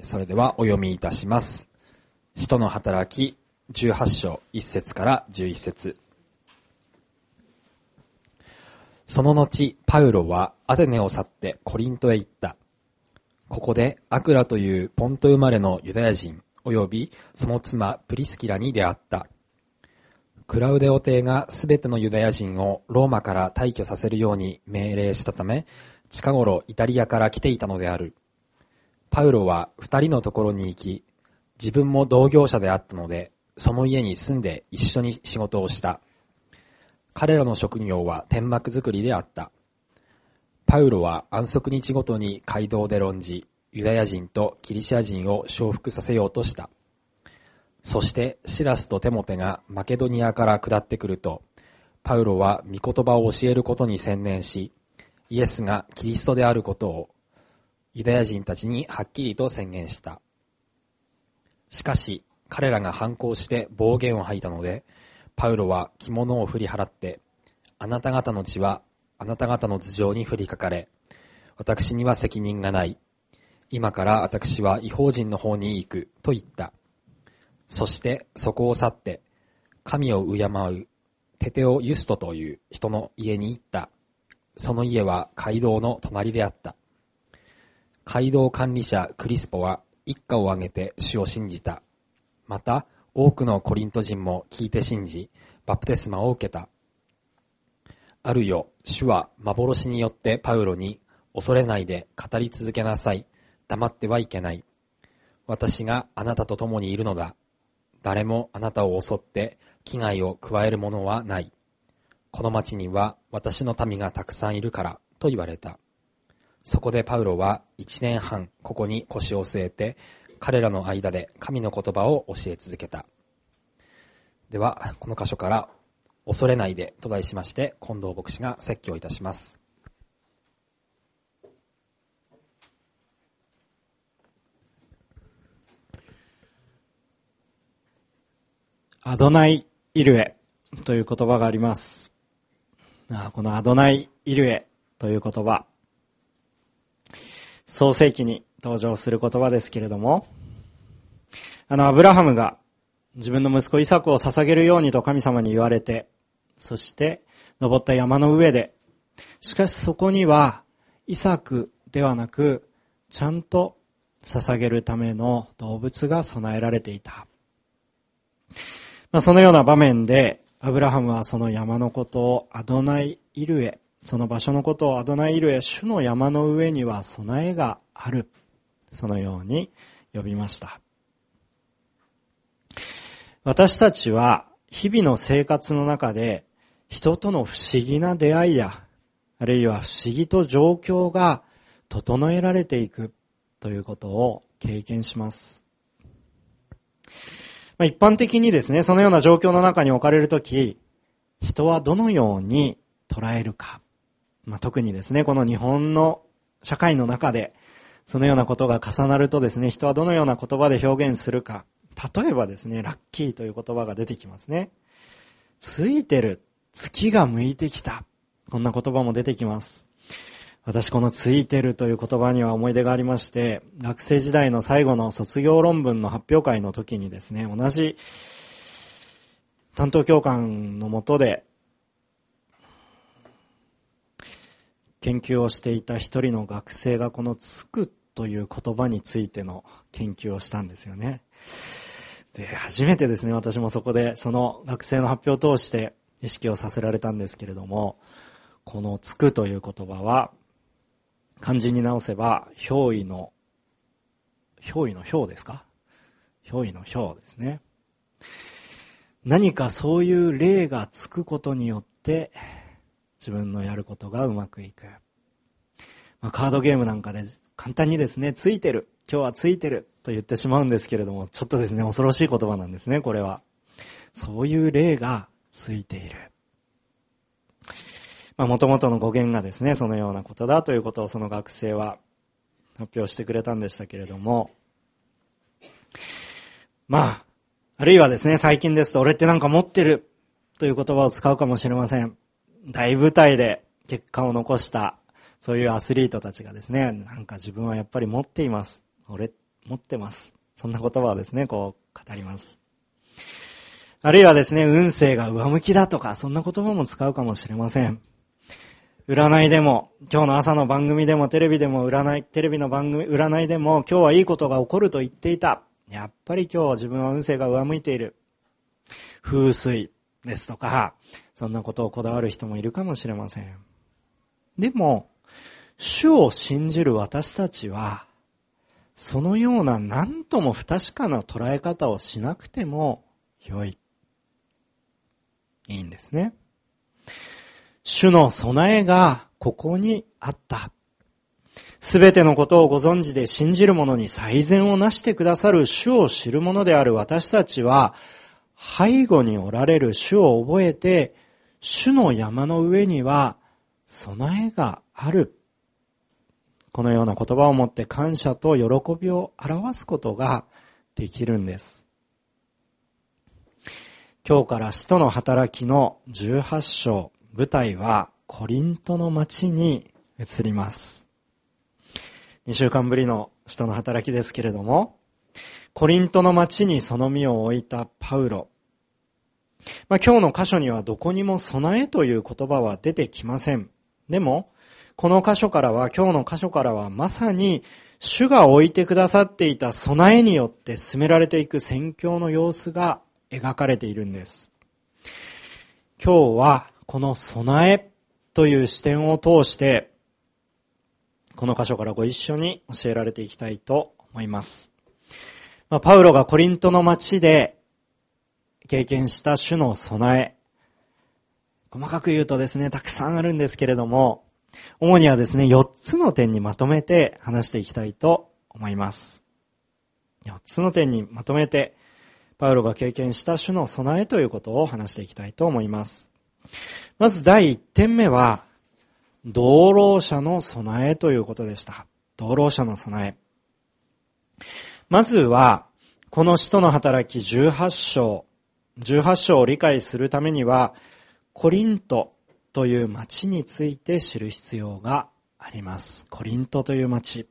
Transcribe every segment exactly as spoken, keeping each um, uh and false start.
それではお読みいたします。使徒の働きじゅうはち章いち節からじゅういち節。その後、パウロはアテネを去ってコリントへ行った。ここでアクラというポント生まれのユダヤ人及びその妻プリスキラに出会った。クラウデオ帝がすべてのユダヤ人をローマから退去させるように命令したため、近頃イタリアから来ていたのである。パウロは二人のところに行き、自分も同業者であったので、その家に住んで一緒に仕事をした。彼らの職業は天幕作りであった。パウロは安息日ごとに街道で論じ、ユダヤ人とキリシア人を承服させようとした。そしてシラスとテモテがマケドニアから下ってくると、パウロは御言葉を教えることに専念し、イエスがキリストであることをユダヤ人たちにはっきりと宣言した。しかし彼らが反抗して暴言を吐いたので、パウロは着物を振り払って、あなた方の血はあなた方の頭上に降りかかれ、私には責任がない。今から私は異邦人の方に行くと言った。そしてそこを去って、神を敬うテテオユストという人の家に行った。その家は街道の隣であった。街道管理者クリスポは一家を挙げて主を信じた。また多くのコリント人も聞いて信じ、バプテスマを受けた。あるよ、主は幻によってパウロに、恐れないで語り続けなさい。黙ってはいけない。私があなたと共にいるのだ。誰もあなたを襲って危害を加えるものはない。この町には私の民がたくさんいるからと言われた。そこでパウロは一年半ここに腰を据えて、彼らの間で神の言葉を教え続けた。では、この箇所から恐れないでと題しまして、近藤牧師が説教いたします。 アドナイ・イルエという言葉があります。このアドナイ・イルエという言葉、創世記に登場する言葉ですけれども、あのアブラハムが自分の息子イサクを捧げるようにと神様に言われて、そして登った山の上で、しかしそこにはイサクではなく、ちゃんと捧げるための動物が備えられていた。まあ、そのような場面でアブラハムはその山のことをアドナイ・イルエ、その場所のことをアドナイ・イルエ、主の山の上には備えがある、そのように呼びました。私たちは日々の生活の中で人との不思議な出会いや、あるいは不思議と状況が整えられていくということを経験します。まあ、一般的にですね、そのような状況の中に置かれるとき、人はどのように捉えるか。まあ、特にですね、この日本の社会の中で、そのようなことが重なるとですね、人はどのような言葉で表現するか。例えばですね、ラッキーという言葉が出てきますね。ついてる、月が向いてきた。こんな言葉も出てきます。私このついてるという言葉には思い出がありまして、学生時代の最後の卒業論文の発表会の時にですね、同じ担当教官の下で研究をしていた一人の学生がこのつくという言葉についての研究をしたんですよね。で、初めてですね、私もそこでその学生の発表を通して意識をさせられたんですけれども、このつくという言葉は漢字に直せば、憑依の、憑依の憑ですか？憑依の憑ですね。何かそういう例がつくことによって、自分のやることがうまくいく。まあ、カードゲームなんかで簡単にですね、ついてる、今日はついてると言ってしまうんですけれども、ちょっとですね、恐ろしい言葉なんですね、これは。そういう例がついている。まあ、元々の語源がですね、そのようなことだということをその学生は発表してくれたんでしたけれども、まあ、あるいはですね、最近ですと、俺ってなんか持ってるという言葉を使うかもしれません。大舞台で結果を残した、そういうアスリートたちがですね、なんか自分はやっぱり持っています。俺、 持ってます。そんな言葉をですね、こう語ります。あるいはですね、運勢が上向きだとか、そんな言葉も使うかもしれません。占いでも、今日の朝の番組でも、テレビでも占い、テレビの番組、占いでも、今日はいいことが起こると言っていた。やっぱり今日は自分は運勢が上向いている。風水ですとか、そんなことをこだわる人もいるかもしれません。でも、主を信じる私たちは、そのような何とも不確かな捉え方をしなくても良い。いいんですね。主の備えがここにあった。すべてのことをご存知で信じる者に最善をなしてくださる主を知る者である私たちは、背後におられる主を覚えて、主の山の上には備えがある。このような言葉をもって感謝と喜びを表すことができるんです。今日から使徒の働きのじゅうはち章、舞台はコリントの町に移ります。にしゅうかんぶりの使徒の働きですけれども、コリントの町にその身を置いたパウロ。まあ、今日の箇所にはどこにも備えという言葉は出てきません。でも、この箇所からは、今日の箇所からはまさに主が置いてくださっていた備えによって進められていく宣教の様子が描かれているんです。今日はこの備えという視点を通して、この箇所からご一緒に教えられていきたいと思います。まあ、パウロがコリントの町で経験した主の備え。細かく言うとですね、たくさんあるんですけれども、主にはですね、よっつの点にまとめて話していきたいと思います。よっつの点にまとめて、パウロが経験した主の備えということを話していきたいと思います。まず第一点目は、同労者の備えということでした。同労者の備え。まずは、この使徒の働きじゅうはち章、じゅうはち章を理解するためには、コリントという町について知る必要があります。コリントという町。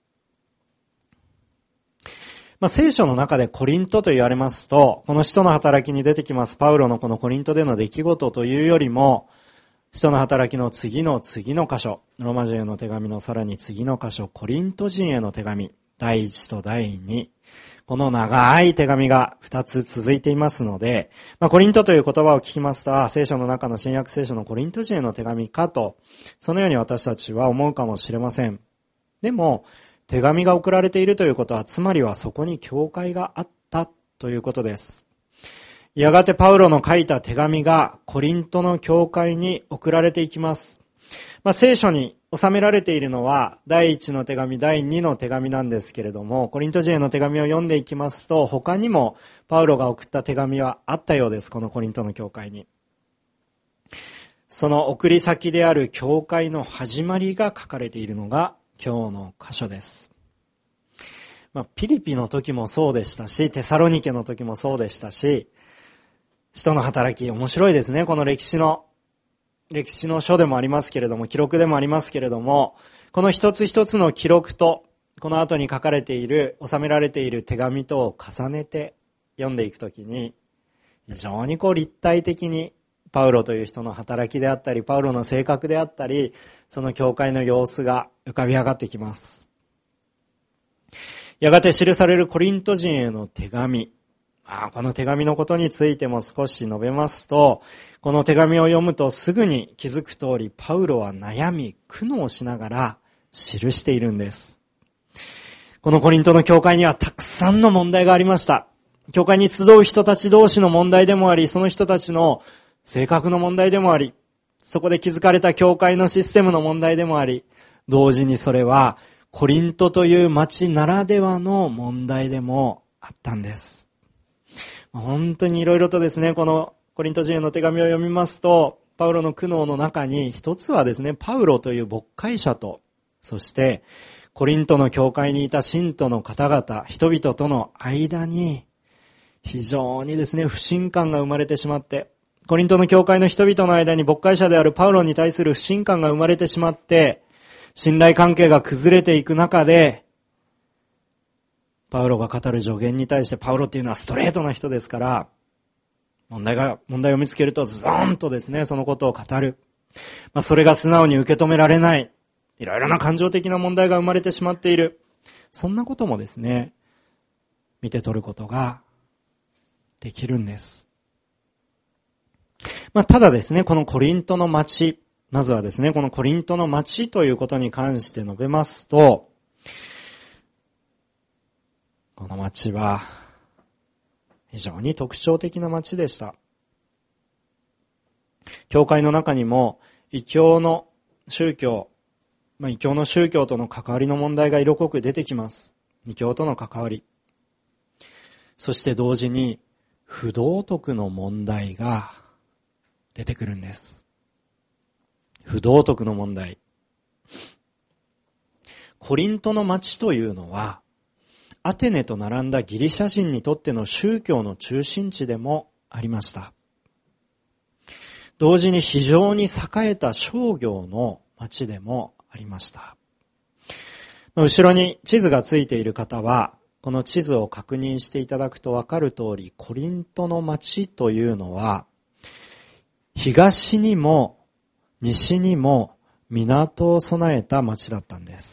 まあ、聖書の中でコリントと言われますと、この使徒の働きに出てきますパウロのこのコリントでの出来事というよりも、使徒の働きの次の次の箇所、ローマ人への手紙のさらに次の箇所、コリント人への手紙、だいいちとだいに、この長い手紙がふたつ続いていますので、まあ、コリントという言葉を聞きますと、聖書の中の新約聖書のコリント人への手紙かと、そのように私たちは思うかもしれません。でも、手紙が送られているということは、つまりはそこに教会があったということです。やがてパウロの書いた手紙がコリントの教会に送られていきます。まあ、聖書に収められているのはだいいちの手紙、だいにの手紙なんですけれども、コリント人への手紙を読んでいきますと、他にもパウロが送った手紙はあったようです、このコリントの教会に。その送り先である教会の始まりが書かれているのが今日の箇所です。まあ、ピリピの時もそうでしたし、テサロニケの時もそうでしたし、使徒の働き、面白いですね。この歴史の、歴史の書でもありますけれども、記録でもありますけれども、この一つ一つの記録と、この後に書かれている、収められている手紙とを重ねて読んでいくときに、非常にこう立体的に、パウロという人の働きであったり、パウロの性格であったり、その教会の様子が浮かび上がってきます。やがて記されるコリント人への手紙。ああ、この手紙のことについても少し述べますと、この手紙を読むとすぐに気づく通り、パウロは悩み、苦悩しながら記しているんです。このコリントの教会にはたくさんの問題がありました。教会に集う人たち同士の問題でもあり、その人たちの性格の問題でもあり、そこで築かれた教会のシステムの問題でもあり、同時にそれはコリントという町ならではの問題でもあったんです。本当にいろいろとですね、このコリント人への手紙を読みますと、パウロの苦悩の中に一つはですね、パウロという牧会者と、そしてコリントの教会にいた信徒の方々、人々との間に非常にですね、不信感が生まれてしまって、コリントの教会の人々の間に牧会者であるパウロに対する不信感が生まれてしまって、信頼関係が崩れていく中で、 パウロが語る助言に対して、パウロっていうのはストレートな人ですから、問題が、問題を見つけるとズドーンとですね、そのことを語る。まあ、それが素直に受け止められない。いろいろな感情的な問題が生まれてしまっている。そんなこともですね、見て取ることができるんです。まあ、ただですね、このコリントの町、まずはですね、このコリントの町ということに関して述べますと、この町は非常に特徴的な町でした。教会の中にも異教の宗教、まあ、異教の宗教との関わりの問題が色濃く出てきます。異教との関わり。そして同時に不道徳の問題が出てくるんです。不道徳の問題。コリントの町というのは、アテネと並んだギリシャ人にとっての宗教の中心地でもありました。同時に非常に栄えた商業の町でもありました。後ろに地図がついている方は、この地図を確認していただくとわかる通り、コリントの町というのは、東にも西にも港を備えた町だったんです。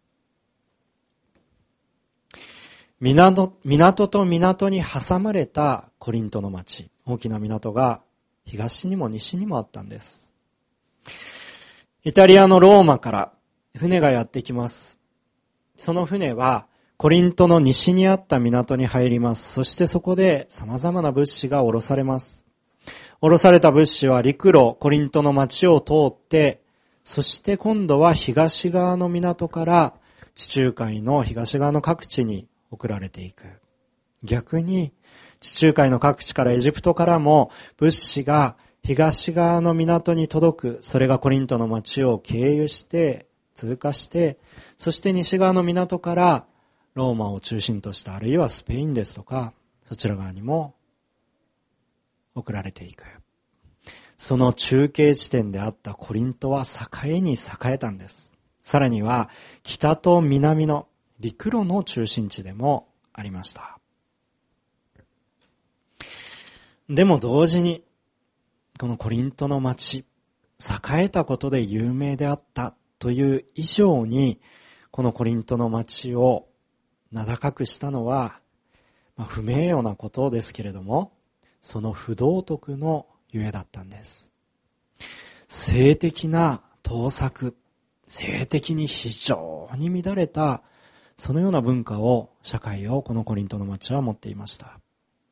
港、港と港に挟まれたコリントの町。大きな港が東にも西にもあったんです。イタリアのローマから船がやってきます。その船はコリントの西にあった港に入ります。そしてそこで様々な物資が降ろされます。降ろされた物資は陸路、コリントの町を通って、そして今度は東側の港から地中海の東側の各地に送られていく。逆に地中海の各地からエジプトからも物資が東側の港に届く。それがコリントの町を経由して通過して、そして西側の港からローマを中心とした、あるいはスペインですとかそちら側にも送られていく。その中継地点であったコリントは栄えに栄えたんです。さらには北と南の陸路の中心地でもありました。でも同時に、このコリントの町、栄えたことで有名であったという以上に、このコリントの町を名高くしたのは、まあ、不名誉なことですけれども、その不道徳のゆえだったんです。性的な盗作、性的に非常に乱れた、そのような文化を、社会をこのコリントの町は持っていました。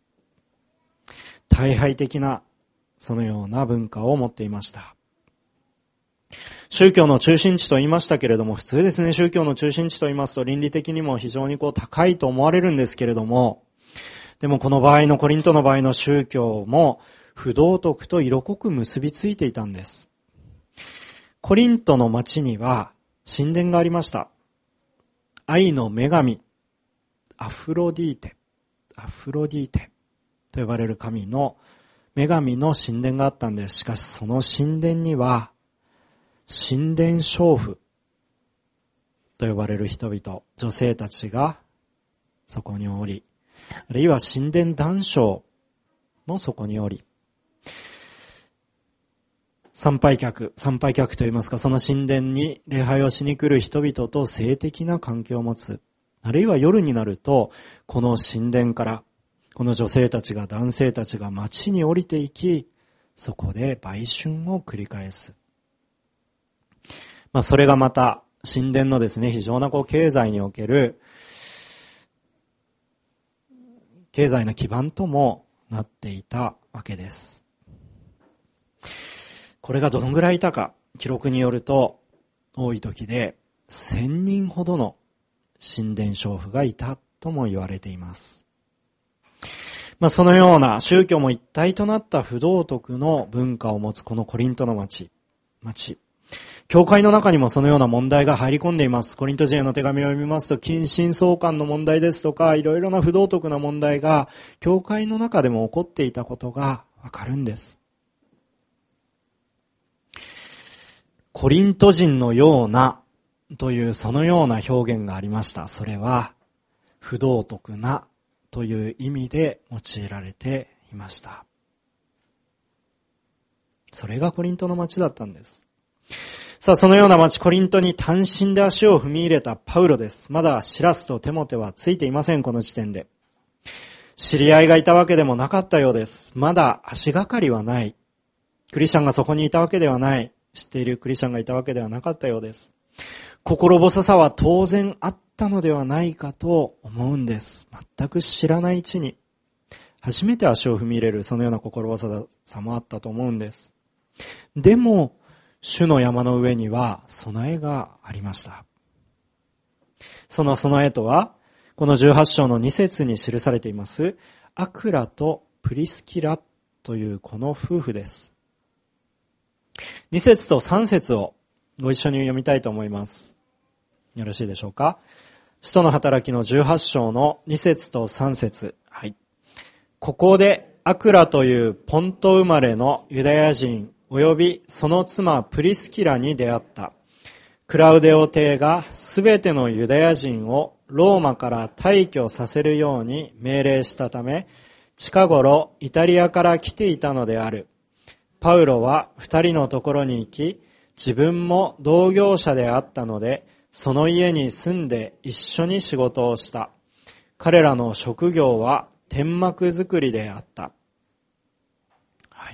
退廃的な、そのような文化を持っていました。宗教の中心地と言いましたけれども、普通ですね、宗教の中心地と言いますと倫理的にも非常にこう高いと思われるんですけれども、でもこの場合のコリントの場合の宗教も不道徳と色濃く結びついていたんです。コリントの町には神殿がありました。愛の女神、アフロディーテ、アフロディーテと呼ばれる神の女神の神殿があったんです。しかしその神殿には神殿娼婦と呼ばれる人々、女性たちがそこにおり、あるいは神殿男娼もそこにおり、参拝客、参拝客といいますか、その神殿に礼拝をしに来る人々と性的な関係を持つ。あるいは夜になると、この神殿から、この女性たちが、男性たちが街に降りていき、そこで売春を繰り返す。まあ、それがまた、神殿のですね、非常なこう経済における、経済の基盤ともなっていたわけです。これがどのぐらいいたか、記録によると、多い時で千人ほどの神殿娼婦がいたとも言われています。まあ、そのような宗教も一体となった不道徳の文化を持つこのコリントの町、町。教会の中にもそのような問題が入り込んでいます。コリント人への手紙を読みますと、近親相関の問題ですとか、いろいろな不道徳な問題が教会の中でも起こっていたことがわかるんです。コリント人のようなというそのような表現がありました。それは不道徳なという意味で用いられていました。それがコリントの町だったんです。さあ、そのような町コリントに単身で足を踏み入れたパウロです。まだシラスとテモテはついていません、この時点で。知り合いがいたわけでもなかったようです。まだ足がかりはない。クリスチャンがそこにいたわけではない。知っているクリスチャンがいたわけではなかったようです。心細さは当然あったのではないかと思うんです。全く知らないうちに初めて足を踏み入れる、そのような心細さもあったと思うんです。でも主の山の上には備えがありました。その備えとはこのじゅうはち章のに節に記されていますアクラとプリスキラというこの夫婦です。に節とさん節をご一緒に読みたいと思います。よろしいでしょうか。使徒の働きのじゅうはち章のに節とさん節。はい。ここでアクラというポント生まれのユダヤ人及びその妻プリスキラに出会った。クラウデオ帝がすべてのユダヤ人をローマから退去させるように命令したため、近頃イタリアから来ていたのである。パウロは二人のところに行き、自分も同業者であったので、その家に住んで一緒に仕事をした。彼らの職業は天幕作りであった。はい。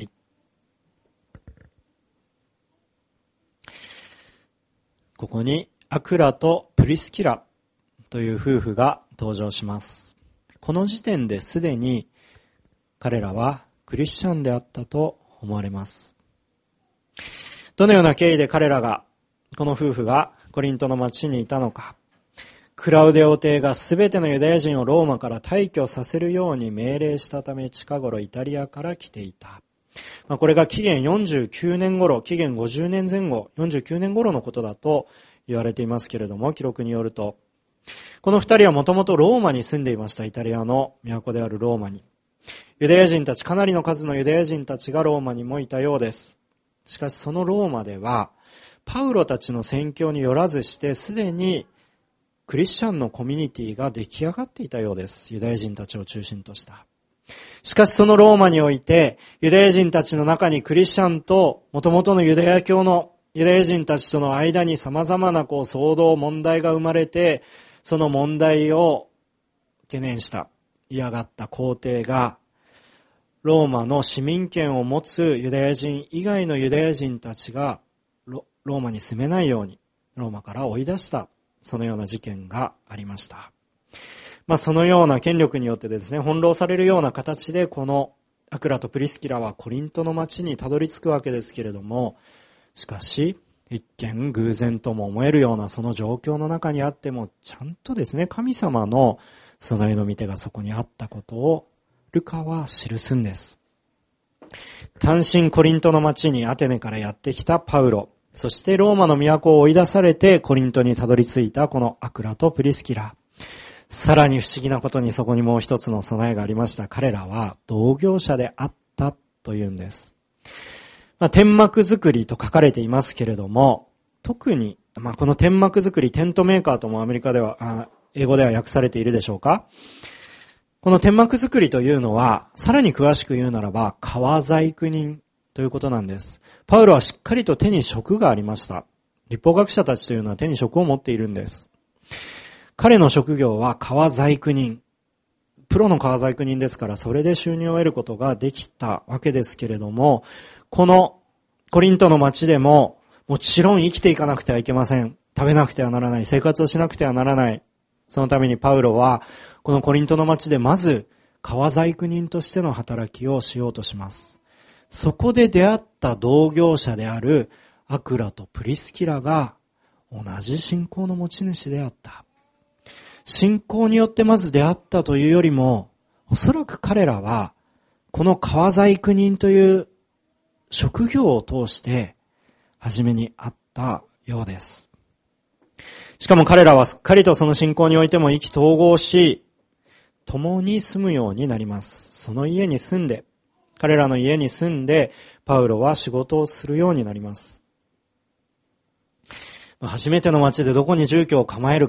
ここにアクラとプリスキラという夫婦が登場します。この時点ですでに彼らはクリスチャンであったと思われます。どのような経緯で彼らが、この夫婦がコリントの町にいたのか。クラウデオ帝がすべてのユダヤ人をローマから退去させるように命令したため、近頃イタリアから来ていた。まあ、これが紀元よんじゅうきゅうねん頃、紀元ごじゅうねんぜん後、よんじゅうきゅうねん頃のことだと言われていますけれども、記録によると、この二人はもともとローマに住んでいました。イタリアの都であるローマに。ユダヤ人たち、かなりの数のユダヤ人たちがローマにもいたようです。しかしそのローマでは、パウロたちの宣教によらずして、すでにクリスチャンのコミュニティが出来上がっていたようです。ユダヤ人たちを中心とした。しかしそのローマにおいて、ユダヤ人たちの中にクリスチャンと元々のユダヤ教のユダヤ人たちとの間に様々なこう騒動、問題が生まれて、その問題を懸念した、嫌がった皇帝が、ローマの市民権を持つユダヤ人以外のユダヤ人たちがローマに住めないようにローマから追い出した、そのような事件がありました。まあそのような権力によってですね、翻弄されるような形でこのアクラとプリスキラはコリントの町にたどり着くわけですけれども、しかし一見偶然とも思えるようなその状況の中にあっても、ちゃんとですね、神様の備えの御手がそこにあったことをルカは記すんです。単身コリントの町にアテネからやってきたパウロ、そしてローマの都を追い出されてコリントにたどり着いたこのアクラとプリスキラ。さらに不思議なことにそこにもう一つの備えがありました。彼らは同業者であったというんです。まあ、天幕作りと書かれていますけれども、特に、まあ、この天幕作り、テントメーカーともアメリカでは、あ英語では訳されているでしょうか。この天幕作りというのは、さらに詳しく言うならば、革細工人ということなんです。パウロはしっかりと手に職がありました。律法学者たちというのは手に職を持っているんです。彼の職業は革細工人。プロの革細工人ですから、それで収入を得ることができたわけですけれども、このコリントの町でも、もちろん生きていかなくてはいけません。食べなくてはならない。生活をしなくてはならない。そのためにパウロは、このコリントの町でまず、革細工人としての働きをしようとします。そこで出会った同業者であるアクラとプリスキラが同じ信仰の持ち主であった。信仰によってまず出会ったというよりも、おそらく彼らは、この革細工人という職業を通して、初めに会ったようです。しかも彼らはすっかりとその信仰においても意気投合し、共に住むようになります。その家に住んで、彼らの家に住んで、パウロは仕事をするようになります。初めての町でどこに住居を構えるか、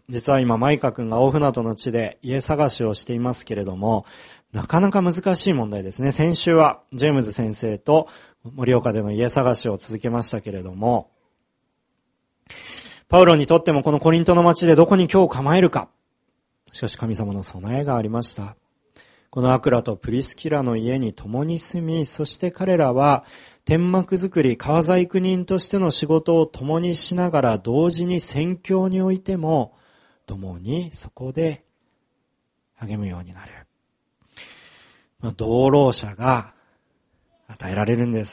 実は今マイカ君が大船渡の地で家探しをしていますけれども、なかなか難しい問題ですね。先週はジェームズ先生と盛岡での家探しを続けましたけれども、パウロにとってもこのコリントの町でどこに居を構えるか。しかし神様の備えがありました。このアクラとプリスキラの家に共に住み、そして彼らは天幕作り、川細工人としての仕事を共にしながら、同時に宣教においても共にそこで励むようになる。同労者が与えられるんです。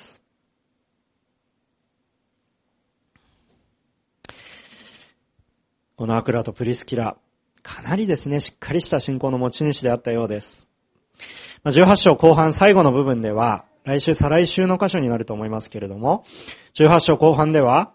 このアクラとプリスキラ、かなりですね、しっかりした信仰の持ち主であったようです。じゅうはち章後半最後の部分では、来週再来週の箇所になると思いますけれども、じゅうはち章後半では、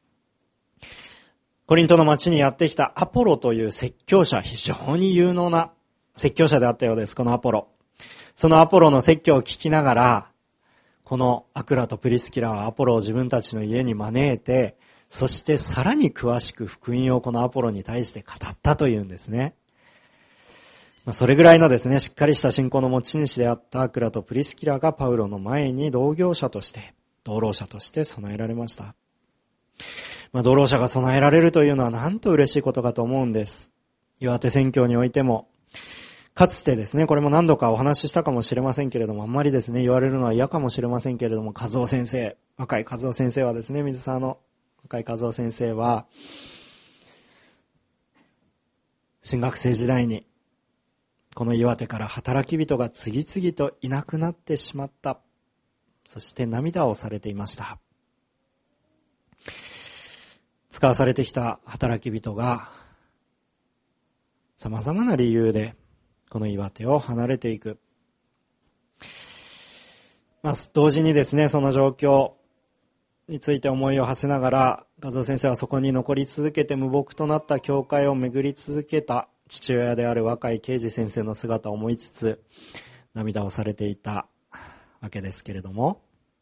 コリントの町にやってきたアポロという説教者、非常に有能な説教者であったようです、このアポロ。そのアポロの説教を聞きながら、このアクラとプリスキラはアポロを自分たちの家に招いて、そしてさらに詳しく福音をこのアポロに対して語ったというんですね。それぐらいのですね、しっかりした信仰の持ち主であったアクラとプリスキラがパウロの前に同業者として、同労者として備えられました。まあ、同労者が備えられるというのはなんと嬉しいことかと思うんです。岩手宣教においても、かつてですね、これも何度かお話ししたかもしれませんけれども、あんまりですね、言われるのは嫌かもしれませんけれども、和夫先生、若い和夫先生はですね、水沢の若い和夫先生は、新学生時代に、この岩手から働き人が次々といなくなってしまった。そして涙をされていました。使わされてきた働き人が、様々な理由で、この岩手を離れていく。まあ、同時にですね、その状況について思いを馳せながら、和夫先生はそこに残り続けて無牧となった教会を巡り続けた父親である若い啓二先生の姿を思いつつ、涙をされていたわけですけれども、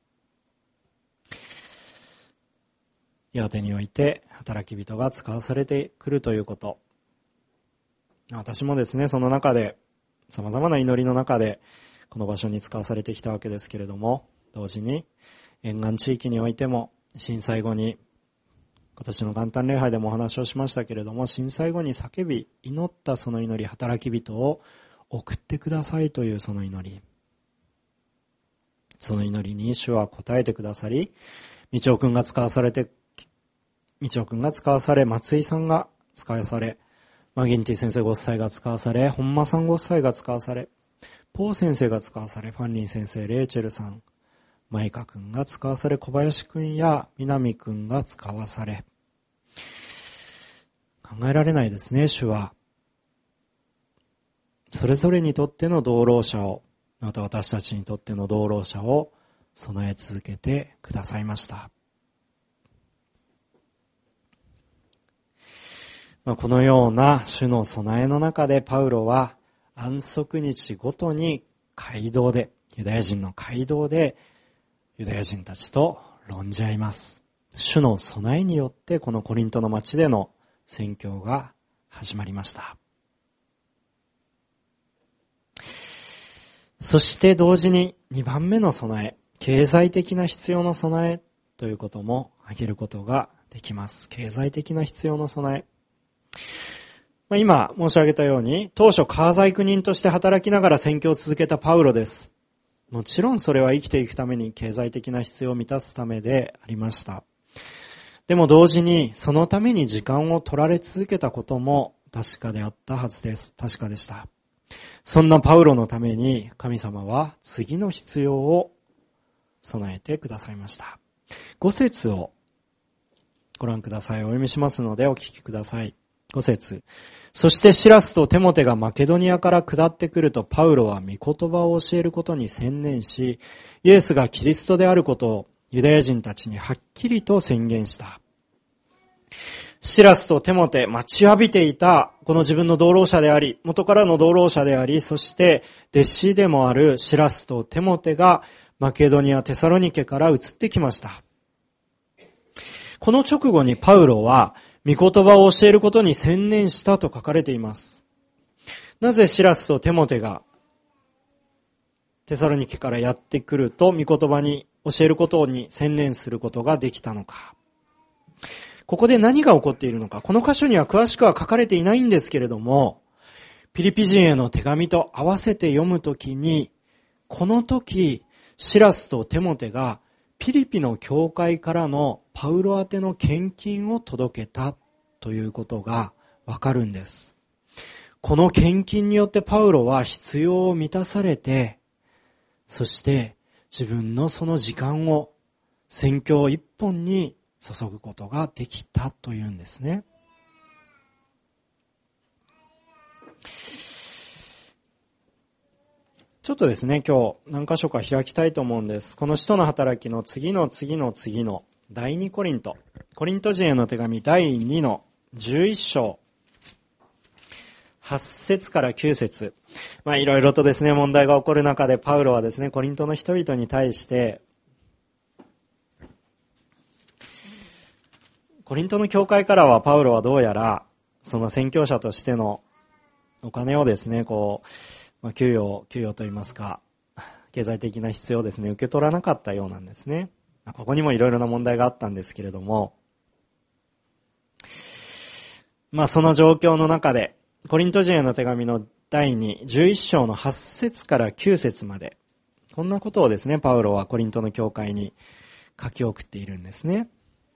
岩手において働き人が使わされてくるということ、私もですね、その中で、様々な祈りの中で、この場所に使わされてきたわけですけれども、同時に、沿岸地域においても、震災後に、今年の元旦礼拝でもお話をしましたけれども、震災後に叫び、祈ったその祈り、働き人を送ってくださいというその祈り。その祈りに主は答えてくださり、道夫くんが使わされて、道夫くんが使わされ、松井さんが使わされ、マギンティ先生ご夫妻が使わされ、本間さんご夫妻が使わされ、ポー先生が使わされ、ファンリン先生、レイチェルさん、マイカ君が使わされ、小林君や南君が使わされ、考えられないですね、主は。それぞれにとっての同労者を、また私たちにとっての同労者を備え続けてくださいました。このような主の備えの中でパウロは安息日ごとに街道で、ユダヤ人の街道でユダヤ人たちと論じ合います。主の備えによってこのコリントの町での宣教が始まりました。そして同時ににばんめの備え、経済的な必要の備えということも挙げることができます。経済的な必要の備え。今申し上げたように、当初川細工人として働きながら宣教を続けたパウロです。もちろんそれは生きていくために経済的な必要を満たすためでありました。でも同時にそのために時間を取られ続けたことも確かであったはずです。確かでした。そんなパウロのために神様は次の必要を備えてくださいました。ご節をご覧ください。お読みしますのでお聞きください。ご節。そしてシラスとテモテがマケドニアから下ってくると、パウロは御言葉を教えることに専念し、イエスがキリストであることをユダヤ人たちにはっきりと宣言した。シラスとテモテ、待ちわびていたこの自分の同労者であり、元からの同労者であり、そして弟子でもあるシラスとテモテがマケドニア・テサロニケから移ってきました。この直後にパウロは御言葉を教えることに専念したと書かれています。なぜシラスとテモテがテサロニケからやってくると御言葉に教えることに専念することができたのか。ここで何が起こっているのか。この箇所には詳しくは書かれていないんですけれども、ピリピ人への手紙と合わせて読むときに、この時、シラスとテモテがピリピの教会からのパウロ宛ての献金を届けたということがわかるんです。この献金によってパウロは必要を満たされて、そして自分のその時間を宣教一本に注ぐことができたというんですね。ちょっとですね、今日何箇所か開きたいと思うんです。この使徒の働きの次の次の次の第二コリント、コリント人への手紙第二のじゅういっ章、はち節からきゅう節。まあいろいろとですね、問題が起こる中でパウロはですね、コリントの人々に対して、コリントの教会からはパウロはどうやら、その宣教者としてのお金をですね、こう、まあ、給与、給与といいますか、経済的な必要をですね、受け取らなかったようなんですね。ここにもいろいろな問題があったんですけれども、まあその状況の中で、コリント人への手紙の第に、じゅういっ章のはち節からきゅう節まで、こんなことをですね、パウロはコリントの教会に書き送っているんですね。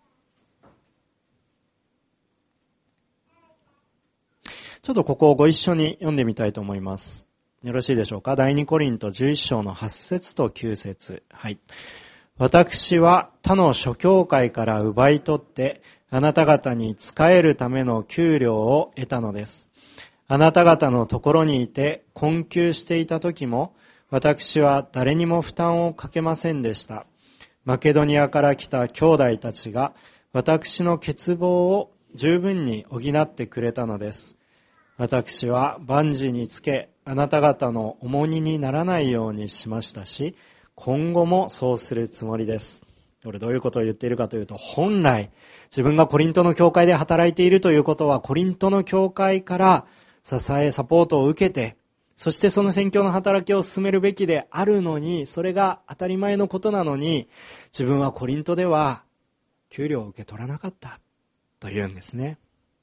ちょっとここをご一緒に読んでみたいと思います。よろしいでしょうか。第二コリントじゅういっ章のはち節ときゅう節。はい。私は他の諸教会から奪い取ってあなた方に仕えるための給料を得たのです。あなた方のところにいて困窮していた時も私は誰にも負担をかけませんでした。マケドニアから来た兄弟たちが私の欠乏を十分に補ってくれたのです。私は万事につけあなた方の重荷にならないようにしましたし、今後もそうするつもりです。これどういうことを言っているかというと、本来自分がコリントの教会で働いているということは、コリントの教会から支え、サポートを受けて、そしてその宣教の働きを進めるべきであるのに、それが当たり前のことなのに、自分はコリントでは給料を受け取らなかったというんですね。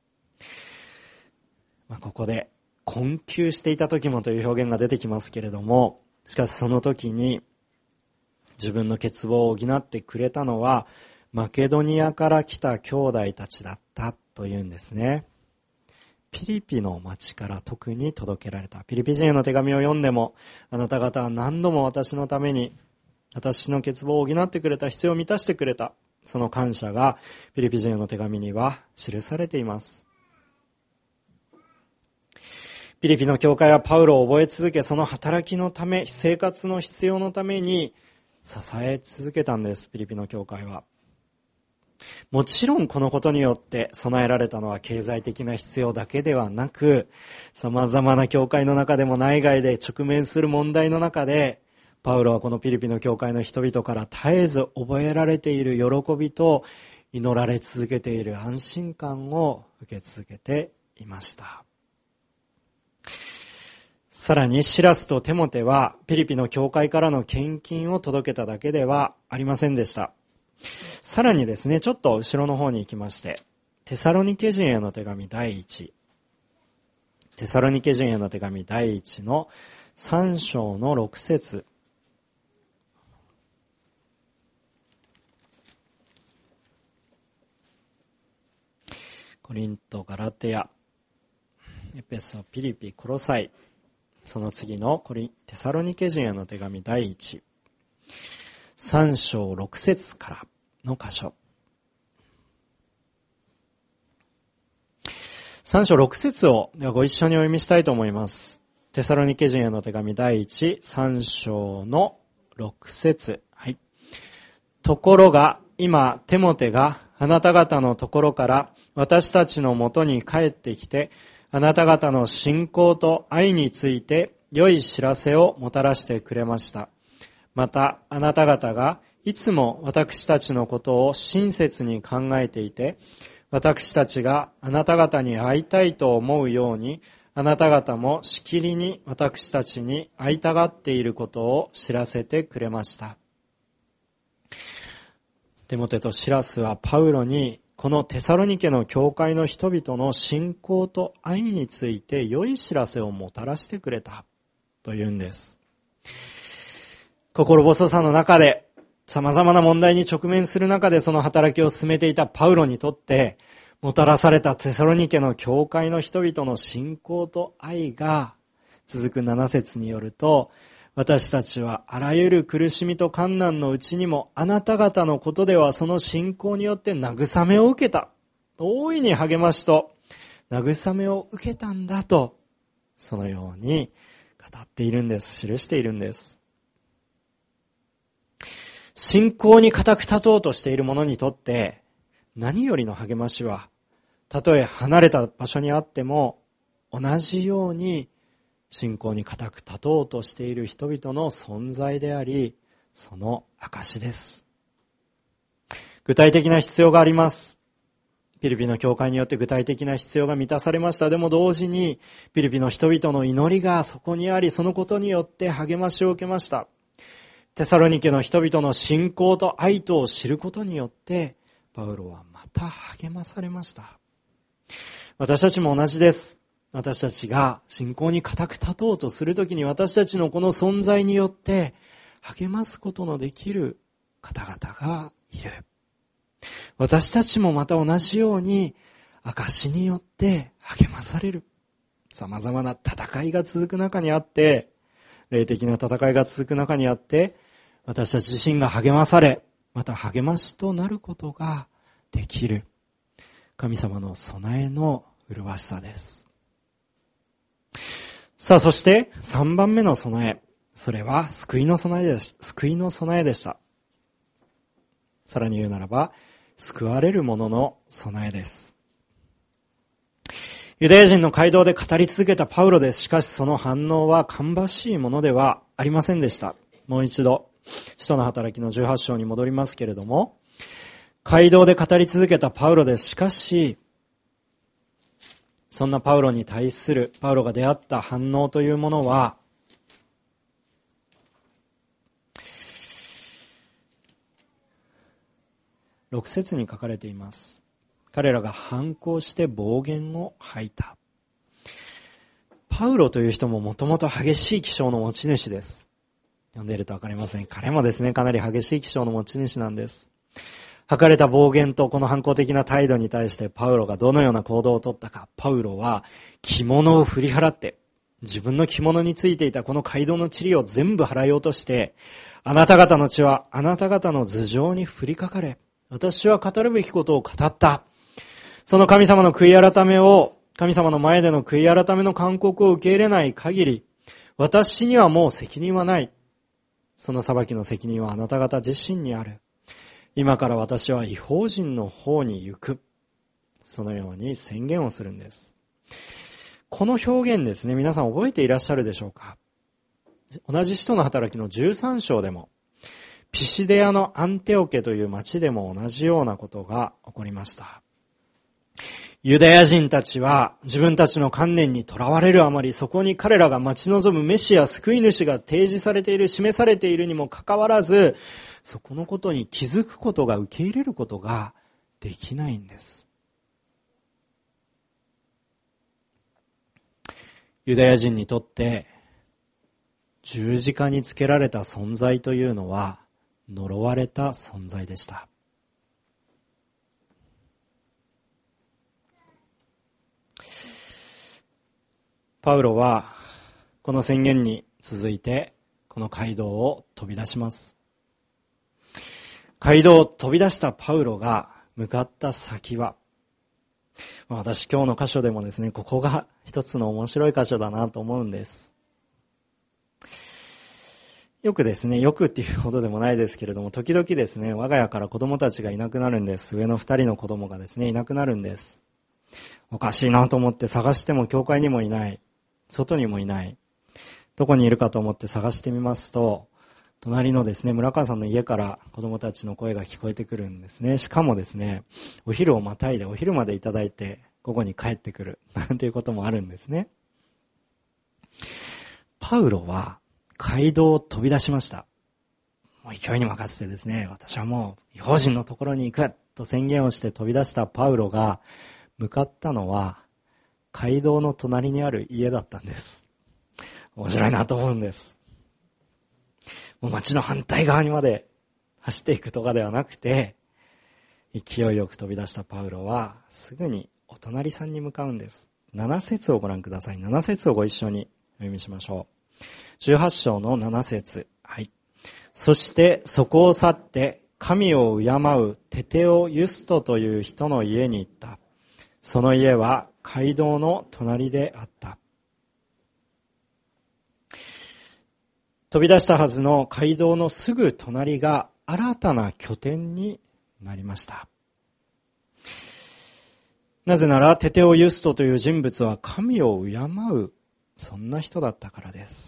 まあ、ここで困窮していた時もという表現が出てきますけれども、しかしその時に自分の欠乏を補ってくれたのはマケドニアから来た兄弟たちだったというんですね。ピリピの町から特に届けられた。ピリピ人への手紙を読んでも、あなた方は何度も私のために私の欠乏を補ってくれた、必要を満たしてくれた、その感謝がピリピ人への手紙には記されています。ピリピの教会はパウロを覚え続け、その働きのため、生活の必要のために支え続けたんです、ピリピの教会は。もちろんこのことによって備えられたのは経済的な必要だけではなく、様々な教会の中でも内外で直面する問題の中で、パウロはこのピリピの教会の人々から絶えず覚えられている喜びと祈られ続けている安心感を受け続けていました。さらにシラスとテモテはピリピの教会からの献金を届けただけではありませんでした。さらにですね、ちょっと後ろの方に行きまして、テサロニケ人への手紙第一、テサロニケ人への手紙第一のさん章のろく節。コリント、ガラテヤ、エペソ、ピリピ、コロサイ、その次のコリテサロニケ人への手紙第一、さん章ろく節からの箇所。さん章ろく節をではご一緒にお読みしたいと思います。テサロニケ人への手紙第一、さん章のろく節。はい。ところが今テモテがあなた方のところから私たちのもとに帰ってきて、あなた方の信仰と愛について良い知らせをもたらしてくれました。また、あなた方がいつも私たちのことを親切に考えていて、 私たちがあなた方に会いたいと思うように、あなた方もしきりに私たちに会いたがっていることを知らせてくれました。テモテとシラスはパウロにこのテサロニケの教会の人々の信仰と愛について良い知らせをもたらしてくれたというんです。心細さの中で様々な問題に直面する中でその働きを進めていたパウロにとってもたらされたテサロニケの教会の人々の信仰と愛が続くなな節によると、私たちはあらゆる苦しみと困難のうちにもあなた方のことではその信仰によって慰めを受けた。大いに励ましと慰めを受けたんだと、そのように語っているんです。記しているんです。信仰に固く立とうとしている者にとって何よりの励ましは、たとえ離れた場所にあっても同じように信仰に固く立とうとしている人々の存在であり、その証です。具体的な必要があります。ピリピの教会によって具体的な必要が満たされました。でも同時にピリピの人々の祈りがそこにあり、そのことによって励ましを受けました。テサロニケの人々の信仰と愛とを知ることによってパウロはまた励まされました。私たちも同じです。私たちが信仰に固く立とうとするときに、私たちのこの存在によって励ますことのできる方々がいる。私たちもまた同じように証によって励まされる。様々な戦いが続く中にあって、霊的な戦いが続く中にあって、私たち自身が励まされ、また励ましとなることができる。神様の備えの麗しさです。さあ、そしてさんばんめの備え。それは救いの備えでし、救いの備えでした。さらに言うならば、救われる者の備えです。ユダヤ人の街道で語り続けたパウロです。しかしその反応は芳しいものではありませんでした。もう一度、使徒の働きのじゅうはち章に戻りますけれども、街道で語り続けたパウロです。しかし、そんなパウロに対するパウロが出会った反応というものは、ろく節に書かれています。彼らが反抗して暴言を吐いた。パウロという人ももともと激しい気性の持ち主です。読んでいるとわかりません。彼もですね、かなり激しい気性の持ち主なんです。吐かれた暴言とこの反抗的な態度に対してパウロがどのような行動をとったか。パウロは着物を振り払って、自分の着物についていたこの街道の塵を全部払い落として、あなた方の血はあなた方の頭上に降りかかれ。私は語るべきことを語った。その神様の悔い改めを、神様の前での悔い改めの勧告を受け入れない限り、私にはもう責任はない。その裁きの責任はあなた方自身にある。今から私は異邦人の方に行く。そのように宣言をするんです。この表現ですね、皆さん覚えていらっしゃるでしょうか。同じ使徒の働きのじゅうさん章でも、ピシデアのアンテオケという町でも同じようなことが起こりました。ユダヤ人たちは自分たちの観念にとらわれるあまり、そこに彼らが待ち望むメシア救い主が提示されている、示されているにもかかわらず、そこのことに気づくことが、受け入れることができないんです。ユダヤ人にとって十字架につけられた存在というのは呪われた存在でした。パウロはこの宣言に続いてこの街道を飛び出します。街道を飛び出したパウロが向かった先は、私今日の箇所でもですね、ここが一つの面白い箇所だなと思うんです。よくですね、よくっていうほどでもないですけれども、時々ですね、我が家から子供たちがいなくなるんです。上の二人の子供がですね、いなくなるんです。おかしいなと思って探しても教会にもいない。外にもいない。どこにいるかと思って探してみますと、 隣のですね、村川さんの家から子供たちの声が聞こえてくるんですね。しかもですね、お昼をまたいでお昼までいただいて午後に帰ってくるなんていうこともあるんですね。パウロは街道を飛び出しました。もう勢いに任せてですね、私はもう異邦人のところに行くと宣言をして飛び出したパウロが向かったのは街道の隣にある家だったんです。面白いなと思うんです。もう街の反対側にまで走っていくとかではなくて、勢いよく飛び出したパウロはすぐにお隣さんに向かうんです。なな節をご覧ください。なな節をご一緒にお読みしましょう。じゅうはち章のなな節。はい。そしてそこを去って神を敬うテテオユストという人の家に行った。その家は街道の隣であった。飛び出したはずの街道のすぐ隣が新たな拠点になりました。なぜならテテオユストという人物は神を敬う、そんな人だったからです。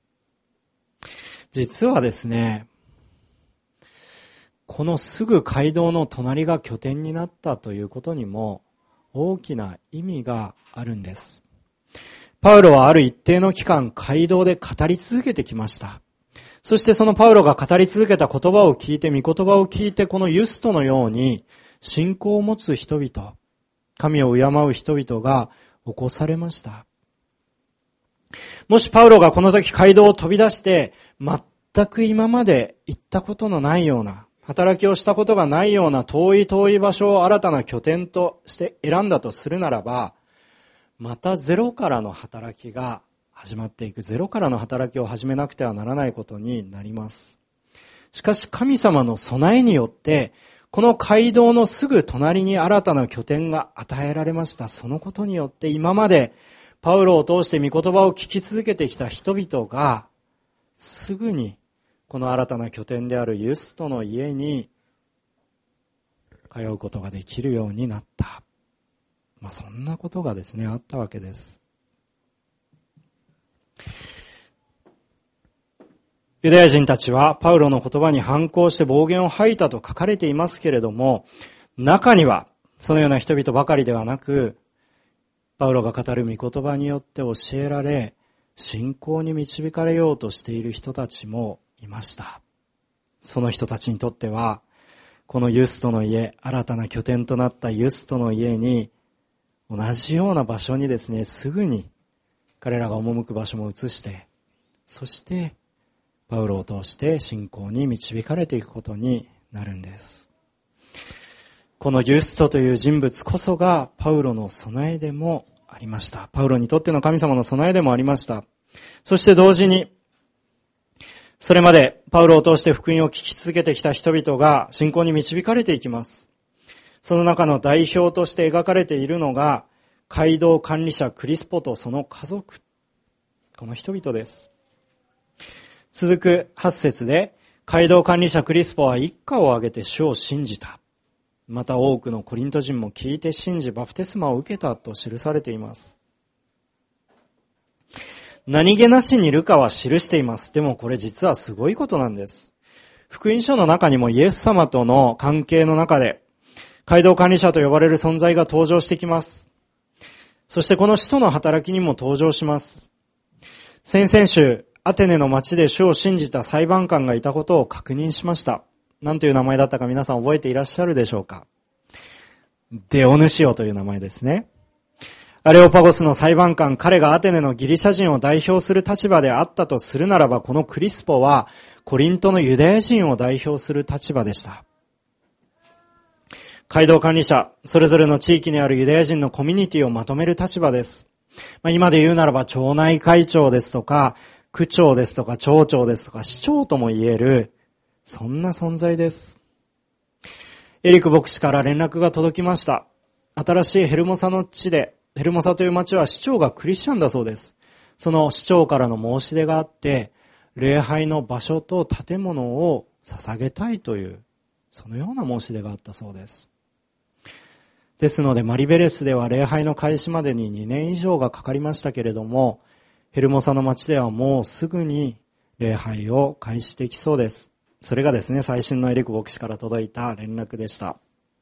実はですね、このすぐ街道の隣が拠点になったということにも大きな意味があるんです。パウロはある一定の期間街道で語り続けてきました。そしてそのパウロが語り続けた言葉を聞いて、御言葉を聞いて、このユストのように信仰を持つ人々、神を敬う人々が起こされました。もしパウロがこの時街道を飛び出して、全く今まで行ったことのないような、働きをしたことがないような遠い遠い場所を新たな拠点として選んだとするならば、またゼロからの働きが始まっていく。ゼロからの働きを始めなくてはならないことになります。しかし神様の備えによって、この街道のすぐ隣に新たな拠点が与えられました。そのことによって今までパウロを通して御言葉を聞き続けてきた人々が、すぐにこの新たな拠点であるユストの家に通うことができるようになった。まあそんなことがですね、あったわけです。ユダヤ人たちはパウロの言葉に反抗して暴言を吐いたと書かれていますけれども、中にはそのような人々ばかりではなく、パウロが語る御言葉によって教えられ、信仰に導かれようとしている人たちもいました。その人たちにとっては、このユストの家、新たな拠点となったユストの家に、同じような場所にですね、すぐに彼らが赴く場所も移して、そしてパウロを通して信仰に導かれていくことになるんです。このユストという人物こそがパウロの備えでもありました。パウロにとっての神様の備えでもありました。そして同時に、それまでパウロを通して福音を聞き続けてきた人々が信仰に導かれていきます。その中の代表として描かれているのが、街道管理者クリスポとその家族。この人々です。続くはち節で、街道管理者クリスポは一家を挙げて主を信じた。また多くのコリント人も聞いて信じバプテスマを受けたと記されています。何気なしにルカは記しています。でもこれ実はすごいことなんです。福音書の中にもイエス様との関係の中で、街道管理者と呼ばれる存在が登場してきます。そしてこの使徒の働きにも登場します。先々週、アテネの町で主を信じた裁判官がいたことを確認しました。何という名前だったか皆さん覚えていらっしゃるでしょうか？デオヌシオという名前ですね。アレオパゴスの裁判官、彼がアテネのギリシャ人を代表する立場であったとするならば、このクリスポはコリントのユダヤ人を代表する立場でした。街道管理者、それぞれの地域にあるユダヤ人のコミュニティをまとめる立場です。まあ、今で言うならば町内会長ですとか、区長ですとか、町長ですとか、市長とも言える、そんな存在です。エリク牧師から連絡が届きました。新しいヘルモサの地で、ヘルモサという町は市長がクリスチャンだそうです。その市長からの申し出があって、礼拝の場所と建物を捧げたいという、そのような申し出があったそうです。ですのでマリベレスでは礼拝の開始までににねん以上がかかりましたけれども、ヘルモサの町ではもうすぐに礼拝を開始できそうです。それがですね、最新のエリク牧師から届いた連絡でした。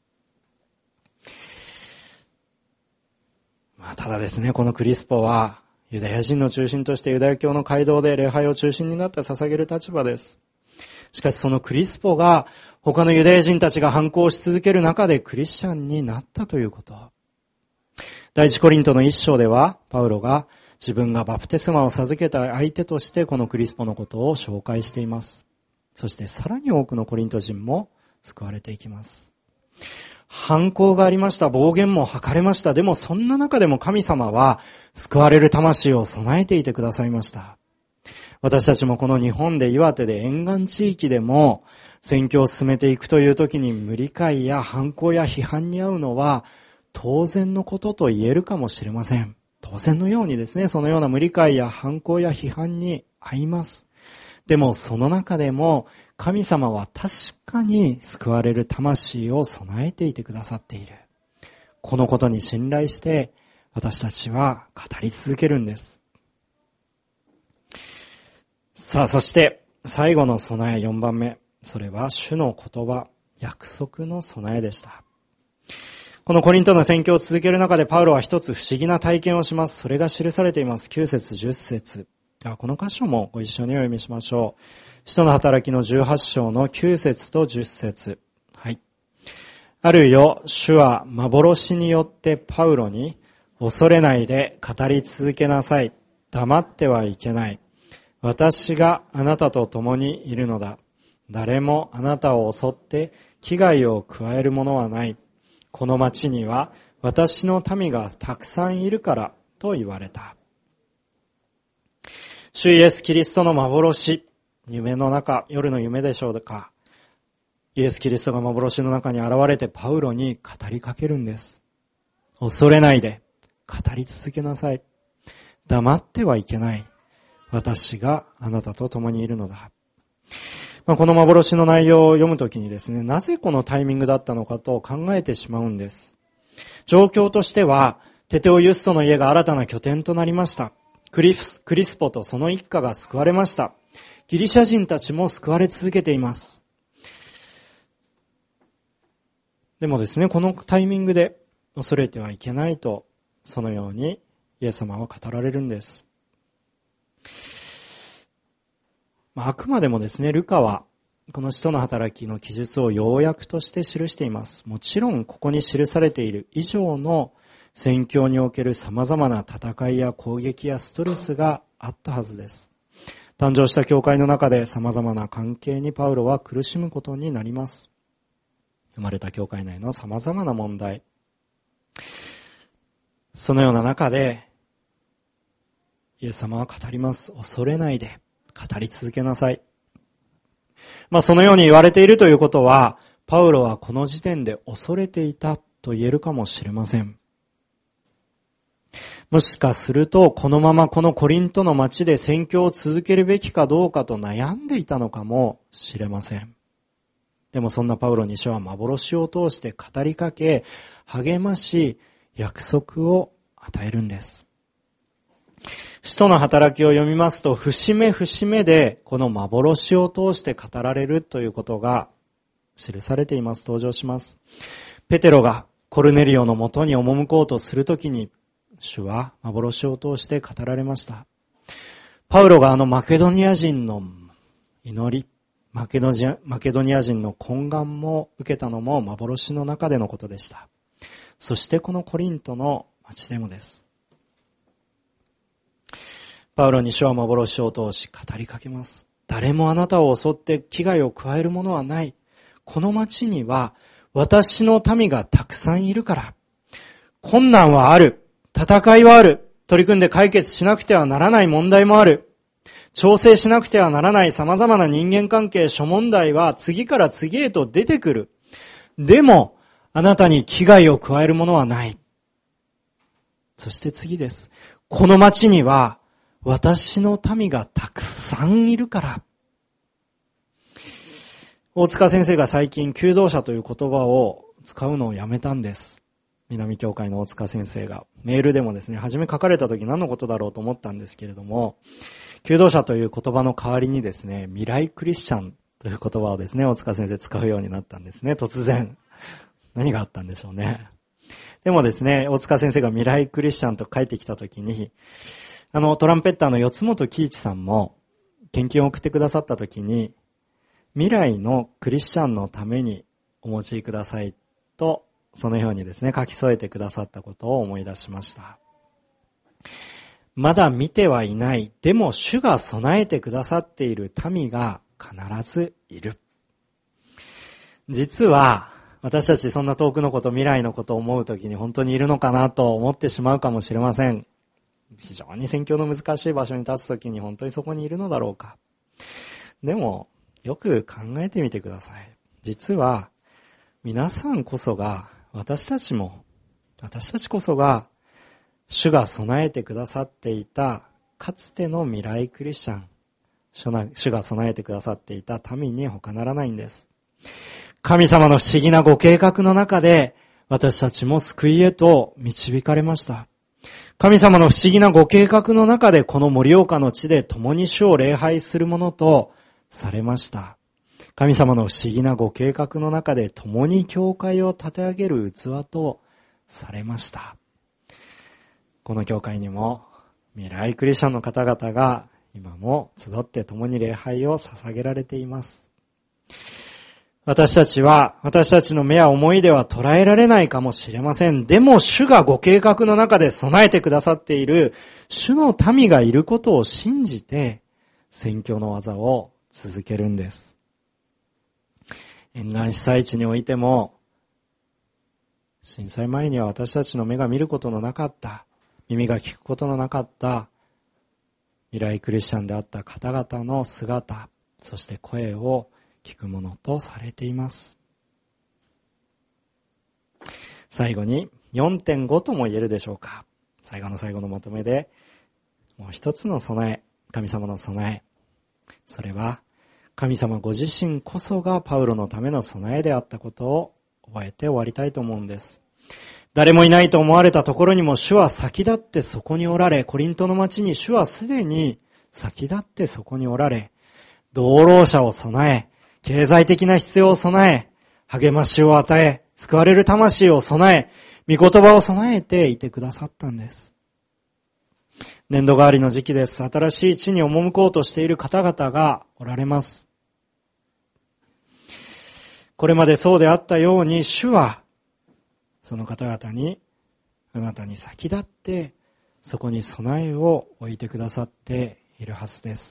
まあ、ただですね、このクリスポはユダヤ人の中心としてユダヤ教の街道で礼拝を中心になって捧げる立場です。しかしそのクリスポが他のユダヤ人たちが反抗し続ける中でクリスチャンになったということ。第一コリントの一章ではパウロが自分がバプテスマを授けた相手としてこのクリスポのことを紹介しています。そしてさらに多くのコリント人も救われていきます。反抗がありました。暴言も吐かれました。でもそんな中でも神様は救われる魂を備えていてくださいました。私たちもこの日本で岩手で沿岸地域でも宣教を進めていくという時に無理解や反抗や批判に遭うのは当然のことと言えるかもしれません。当然のようにですね、そのような無理解や反抗や批判に遭います。でもその中でも神様は確かに救われる魂を備えていてくださっている。このことに信頼して私たちは語り続けるんです。さあ、そして最後の備えよんばんめ。それは主の言葉、約束の備えでした。このコリントの宣教を続ける中でパウロは一つ不思議な体験をします。それが記されています。きゅう節じゅっ節。この箇所もご一緒にお読みしましょう。使徒の働きのじゅうはち章のきゅう節とじゅっ節。はい。あるよ、主は幻によってパウロに、恐れないで語り続けなさい。黙ってはいけない。私があなたと共にいるのだ。誰もあなたを襲って危害を加えるものはない。この町には私の民がたくさんいるからと言われた。主イエス・キリストの幻、夢の中、夜の夢でしょうか。イエス・キリストが幻の中に現れてパウロに語りかけるんです。恐れないで語り続けなさい。黙ってはいけない。私があなたと共にいるのだ。まあ、この幻の内容を読むときにですね、なぜこのタイミングだったのかと考えてしまうんです。状況としては、テテオユストの家が新たな拠点となりました。クリス、クリスポとその一家が救われました。ギリシャ人たちも救われ続けています。でもですね、このタイミングで恐れてはいけないと、そのようにイエス様は語られるんです。まあ、あくまでもですね、ルカはこの使徒の働きの記述を要約として記しています。もちろんここに記されている以上の宣教における様々な戦いや攻撃やストレスがあったはずです。誕生した教会の中で様々な関係にパウロは苦しむことになります。生まれた教会内の様々な問題。そのような中でイエス様は語ります。恐れないで語り続けなさい。まあそのように言われているということは、パウロはこの時点で恐れていたと言えるかもしれません。もしかすると、このままこのコリントの町で宣教を続けるべきかどうかと悩んでいたのかもしれません。でもそんなパウロに主は幻を通して語りかけ、励まし、約束を与えるんです。使徒の働きを読みますと、節目節目でこの幻を通して語られるということが記されています。登場します。ペテロがコルネリオのもとに赴こうとするときに、主は幻を通して語られました。パウロがあのマケドニア人の祈り、マケドニア、マケドニア人の懇願も受けたのも幻の中でのことでした。そしてこのコリントの町でもです。パウロに主は幻を通し語りかけます。誰もあなたを襲って危害を加えるものはない。この町には私の民がたくさんいるから。困難はある。戦いはある。取り組んで解決しなくてはならない問題もある。調整しなくてはならない様々な人間関係、諸問題は次から次へと出てくる。でも、あなたに危害を加えるものはない。そして次です。この町には私の民がたくさんいるから。大塚先生が最近求道者という言葉を使うのをやめたんです。 南教会の大塚先生がメールでもですね、初め書かれた時何のことだろうと思ったんですけれども、求道者という言葉の代わりにですね、未来クリスチャンという言葉をですね、大塚先生使うようになったんですね。突然。何があったんでしょうね。でもですね、大塚先生が未来クリスチャンと書いてきた時に、あの、トランペッターの四本喜一さんも献金を送ってくださった時に、未来のクリスチャンのためにお持ちくださいと、そのようにですね、書き添えてくださったことを思い出しました。まだ見てはいない、でも主が備えてくださっている民が必ずいる。実は、私たちそんな遠くのこと、未来のことを思うときに本当にいるのかなと思ってしまうかもしれません。非常に宣教の難しい場所に立つときに本当にそこにいるのだろうか。でも、よく考えてみてください。実は、皆さんこそが、私たちも、私たちこそが、主が備えてくださっていた、かつての未来クリスチャン、主が備えてくださっていた民に他ならないんです。神様の不思議なご計画の中で、私たちも救いへと導かれました。神様の不思議なご計画の中で、この盛岡の地で共に主を礼拝するものとされました。神様の不思議なご計画の中で共に教会を立て上げる器とされました。この教会にも未来クリスチャンの方々が今も集って共に礼拝を捧げられています。私たちは、私たちの目や思いでは捉えられないかもしれません。でも主がご計画の中で備えてくださっている主の民がいることを信じて宣教の技を続けるんです。沿岸被災地においても、震災前には私たちの目が見ることのなかった、耳が聞くことのなかった未来クリスチャンであった方々の姿、そして声を聞くものとされています。最後に よんてんご とも言えるでしょうか。最後の最後のまとめで、もう一つの備え、神様の備え、それは神様ご自身こそがパウロのための備えであったことを覚えて終わりたいと思うんです。誰もいないと思われたところにも主は先立ってそこにおられ、コリントの町に主はすでに先立ってそこにおられ、道路者を備え、経済的な必要を備え、励ましを与え、救われる魂を備え、御言葉を備えていてくださったんです。年度替わりの時期です。新しい地に赴こうとしている方々がおられます。これまでそうであったように、主はその方々に、あなたに先立ってそこに備えを置いてくださっているはずです。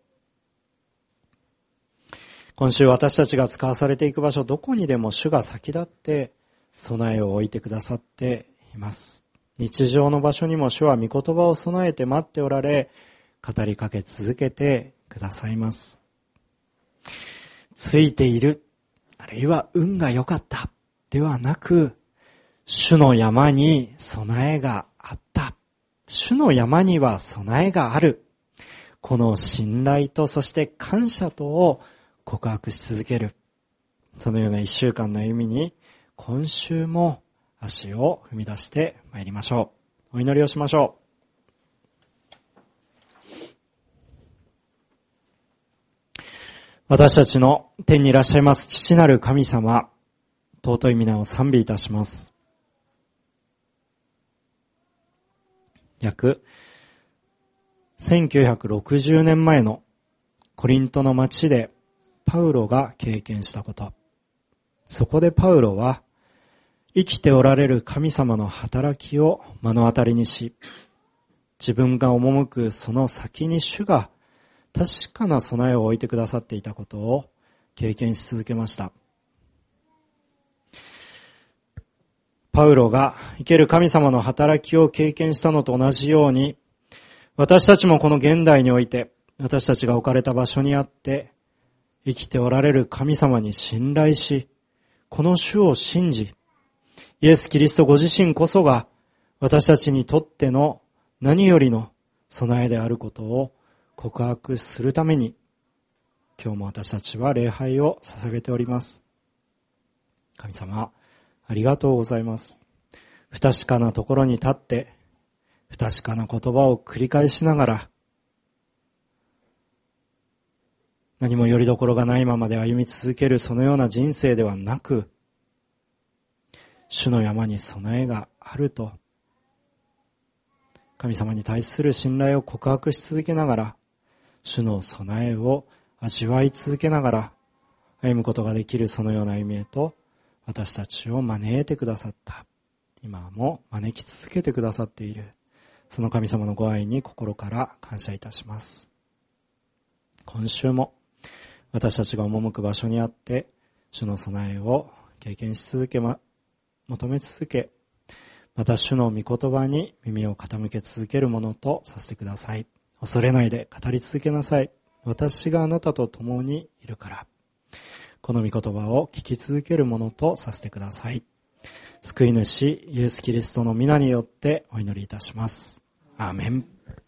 今週私たちが使わされていく場所、どこにでも主が先立って備えを置いてくださっています。日常の場所にも主は御言葉を備えて待っておられ、語りかけ続けてくださいます。ついている、あるいは運が良かったではなく、主の山に備えがあった。主の山には備えがある。この信頼とそして感謝とを告白し続ける。そのような一週間の歩みに、今週も足を踏み出してまいりましょう。お祈りをしましょう。私たちの天にいらっしゃいます父なる神様、尊い皆を賛美いたします。約せんきゅうひゃくろくじゅうねんまえのコリントの町でパウロが経験したこと。そこでパウロは生きておられる神様の働きを目の当たりにし、自分が赴くその先に主が確かな備えを置いてくださっていたことを経験し続けました。パウロが生ける神様の働きを経験したのと同じように、私たちもこの現代において、私たちが置かれた場所にあって、生きておられる神様に信頼し、この主を信じ、イエス・キリストご自身こそが私たちにとっての何よりの備えであることを告白するために、今日も私たちは礼拝を捧げております。神様、ありがとうございます。 不確かなところに立って、不確かな言葉を繰り返しながら、何もよりどころがないままで歩み続けるそのような人生ではなく、主の山に備えがあると、神様に対する信頼を告白し続けながら、主の備えを味わい続けながら歩むことができるそのような歩みへと、私たちを招いてくださった。今も招き続けてくださっている。その神様のご愛に心から感謝いたします。今週も私たちが赴く場所にあって、主の備えを経験し続け、ま、求め続け、また主の御言葉に耳を傾け続けるものとさせてください。恐れないで語り続けなさい。私があなたと共にいるから。この御言葉を聞き続けるものとさせてください。救い主イエス・キリストの皆によってお祈りいたします。アーメン。